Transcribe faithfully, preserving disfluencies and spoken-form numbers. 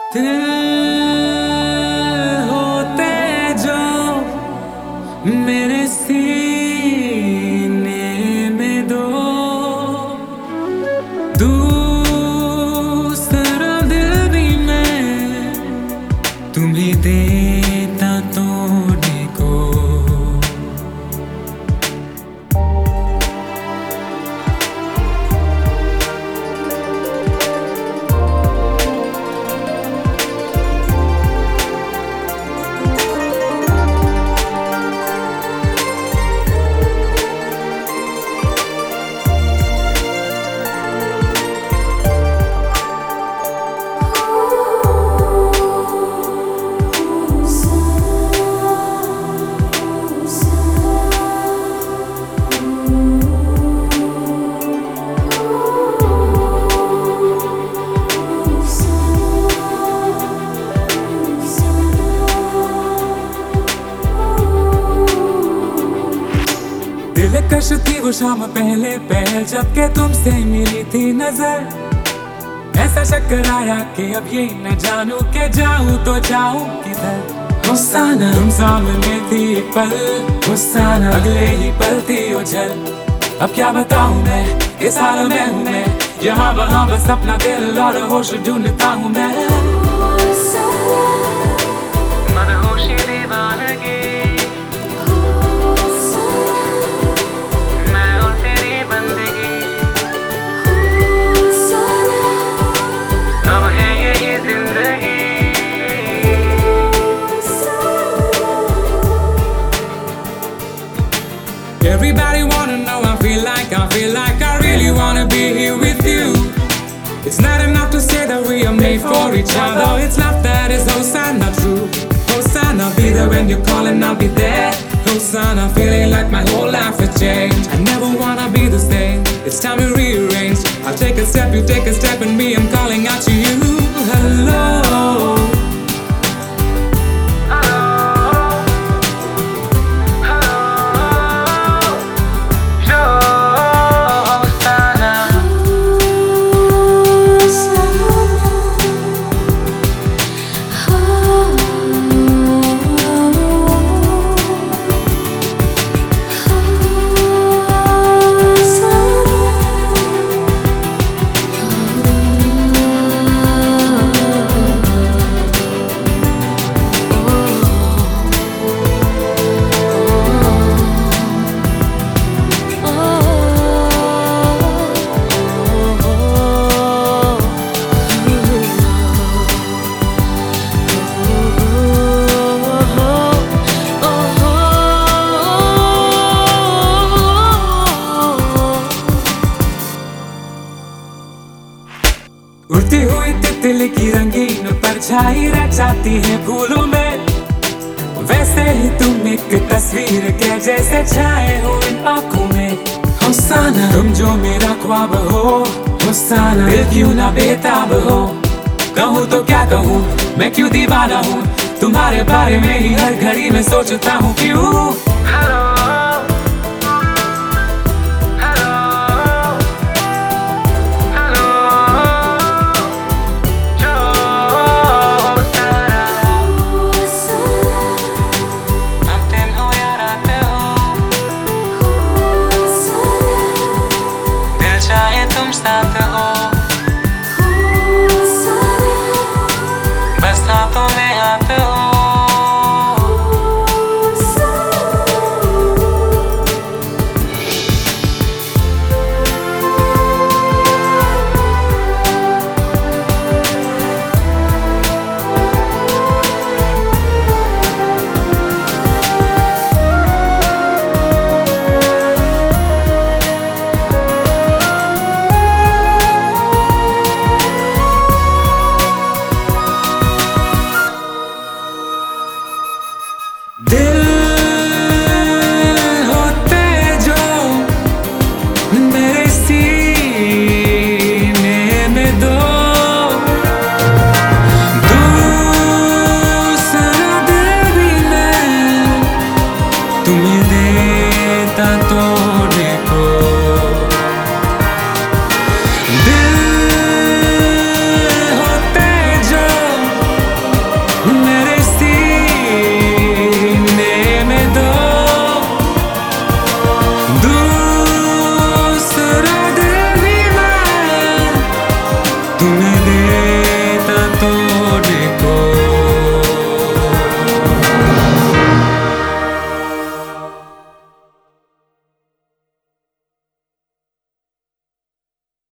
दिल होते जो मेरे सीने में दो, दूसरा दिल भी मैं तुम्हें देता तोड़ने को। दिलकश थी वो शाम पहले पहल जब के तुमसे मिली थी नजर। ऐसा चक्कर आया कि अब ये न जानूं के जाऊं तो जाऊं किधर। हुस्साना तुम सामने थी एक पल, हुस्साना अगले ही पल थी ओझल। अब क्या बताऊं मैं, इस हाल में हूँ मैं, यहाँ वहाँ बस अपना दिल और होश ढूंढता हूँ मैं। मनहोशी दीवानगी Everybody wanna know, I feel like, I feel like I really wanna be here with you. It's not enough to say that we are made for each other. It's love that is Hosanna true. Hosanna, be there when you call and I'll be there. Hosanna, feeling like my whole life has changed. I never wanna be the same, it's time to rearrange. I'll take a step, you take a step, and me, I'm calling out to you. Hello. उड़ती हुई तितली की रंगीन परछाई रह जाती है फूलों में। वैसे ही तुम एक तस्वीर के जैसे छाए हो इन आँखों में। हुस्साना तुम जो मेरा ख्वाब हो, हुस्साना दिल क्यों ना बेताब हो। कहूँ तो क्या कहूँ, मैं क्यों दीवाना हूँ, तुम्हारे बारे में ही हर घड़ी में सोचता हूँ क्यों।